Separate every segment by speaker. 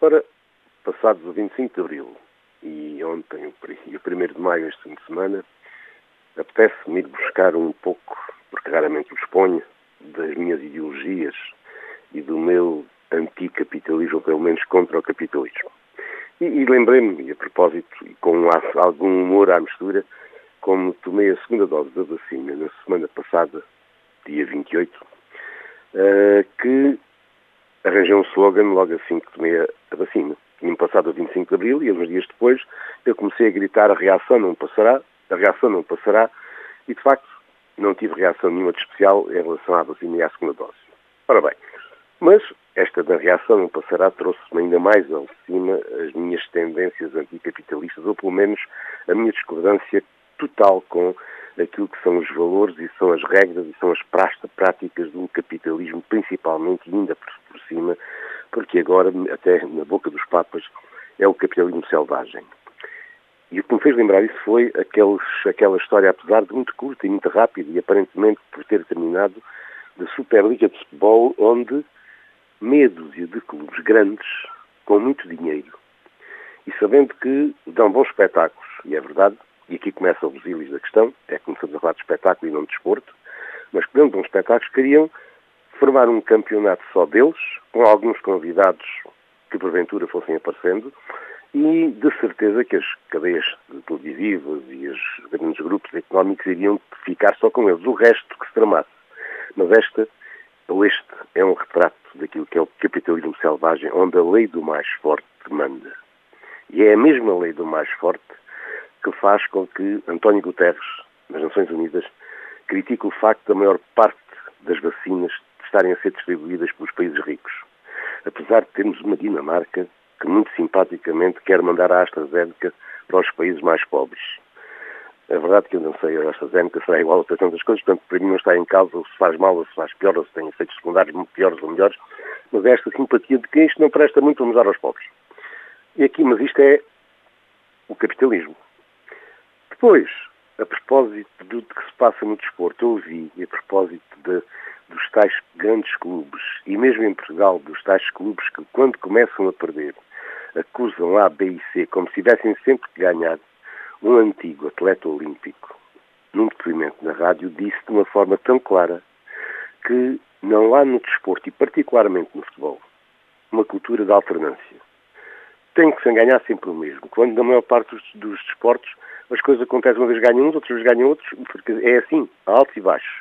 Speaker 1: Ora, passados o 25 de Abril e ontem e o 1º de Maio, este fim de semana, apetece-me ir buscar um pouco, porque raramente o exponho, das minhas ideologias e do meu anticapitalismo, ou pelo menos contra o capitalismo. E lembrei-me, a propósito, e com algum humor à mistura, como tomei a segunda dose da vacina na semana passada, dia 28, que arranjei um slogan logo assim que tomei a vacina. Tinha passado o 25 de Abril e uns dias depois eu comecei a gritar: a reação não passará, a reação não passará, e de facto não tive reação nenhuma de especial em relação à vacina e à segunda dose. Ora bem, mas esta da reação não passará trouxe-me ainda mais ao cima as minhas tendências anticapitalistas, ou pelo menos a minha discordância total com aquilo que são os valores e são as regras e são as práticas de um capitalismo, principalmente e ainda por cima, porque agora, até na boca dos papas, é o capitalismo selvagem. E o que me fez lembrar isso foi aquela história, apesar de muito curta e muito rápida, e aparentemente por ter terminado, da Superliga de Futebol, onde meia dúzia de clubes grandes, com muito dinheiro, e sabendo que dão bons espetáculos, e é verdade, e aqui começam os ilhos da questão, é que começamos a falar de espetáculo e não de desporto, mas que dão bons espetáculos, queriam formar um campeonato só deles, com alguns convidados que porventura fossem aparecendo, e de certeza que as cadeias televisivas e os grandes grupos económicos iriam ficar só com eles, o resto que se tramasse. Mas este é um retrato daquilo que é o capitalismo selvagem, onde a lei do mais forte manda. E é a mesma lei do mais forte que faz com que António Guterres, nas Nações Unidas, critique o facto da maior parte das vacinas estarem a ser distribuídas pelos países ricos. Apesar de termos uma Dinamarca que muito simpaticamente quer mandar a AstraZeneca para os países mais pobres. É verdade que eu não sei, a AstraZeneca será igual a outras tantas coisas, portanto, para mim não está em causa se faz mal ou se faz pior, ou se tem efeitos secundários piores ou melhores, mas é esta simpatia de que isto não presta muito, vamos dar aos pobres. E aqui, mas isto é o capitalismo. Depois, a propósito do que se passa no desporto, eu ouvi, e a propósito dos tais grandes clubes, e mesmo em Portugal, dos tais clubes que, quando começam a perder, acusam A, B e C como se tivessem sempre que ganhar, um antigo atleta olímpico, num depoimento na rádio, disse de uma forma tão clara que não há no desporto, e particularmente no futebol, uma cultura de alternância. Tem que se ganhar sempre o mesmo. Quando na maior parte dos desportos as coisas acontecem, uma vez ganham uns, outras vezes ganham outros, porque é assim, há altos e baixos.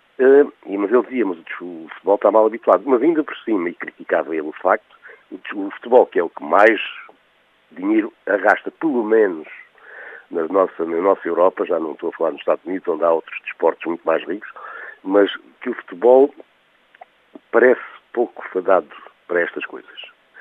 Speaker 1: Mas ele dizia, mas o futebol está mal habituado. Mas ainda por cima, e criticava ele o facto, o futebol, que é o que mais dinheiro arrasta, pelo menos na nossa Europa, já não estou a falar nos Estados Unidos, onde há outros desportos muito mais ricos, mas que o futebol parece pouco fadado para estas coisas.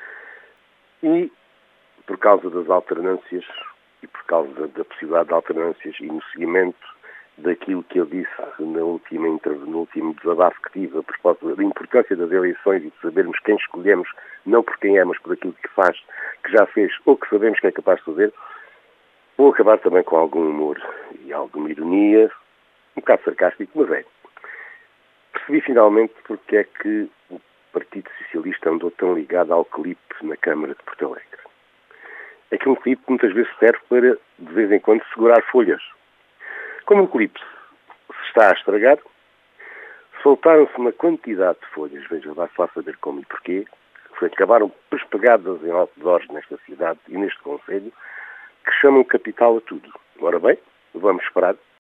Speaker 1: E, por causa das alternâncias, e por causa da possibilidade de alternâncias, e no seguimento daquilo que eu disse no último desabafo que tive, a propósito da importância das eleições e de sabermos quem escolhemos, não por quem é, mas por aquilo que faz, que já fez, ou que sabemos que é capaz de fazer, vou acabar também com algum humor e alguma ironia, um bocado sarcástico, mas é. Percebi finalmente porque é que o Partido Socialista andou tão ligado ao clipe na Câmara de Porto Alegre. É que um clipe muitas vezes serve para, de vez em quando, segurar folhas. Como o clipe se está a estragar, soltaram-se uma quantidade de folhas, veja, vai-se lá saber como e porquê, que acabaram pespegadas em outdoors nesta cidade e neste concelho, que chamam capital a tudo. Ora bem, vamos esperar